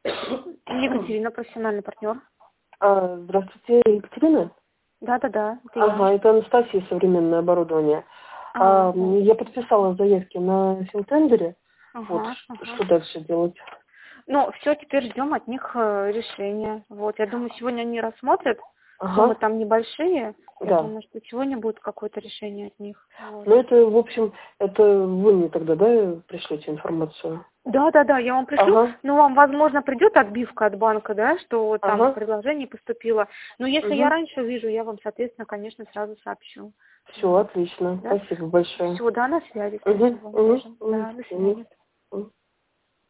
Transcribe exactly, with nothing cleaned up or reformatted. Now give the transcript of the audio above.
Екатерина, профессиональный партнер. А, здравствуйте, Екатерина? Да-да-да. Ага, это Анастасия, современное оборудование. А, А, я подписала заявки на Синтендере. Вот, ага, ш- ага. что дальше делать? Ну, все, теперь ждем от них э, решения. Вот, я думаю, сегодня они рассмотрят. Суммы Ага, там небольшие. Я да. думаю, что сегодня будет какое-то решение от них. Вот. Ну, это, в общем, это вы мне тогда, да, пришлете информацию? Да, да, да, я вам пришлю. Ага, Ну, вам, возможно, придет отбивка от банка, да, что вот там ага, предложение поступило. Но если я угу. раньше вижу, я вам, соответственно, конечно, сразу сообщу. Все, Вот. отлично, Да? спасибо большое. Все, да, на связи. Угу, Спасибо вам угу, тоже. угу, Да, до свидания.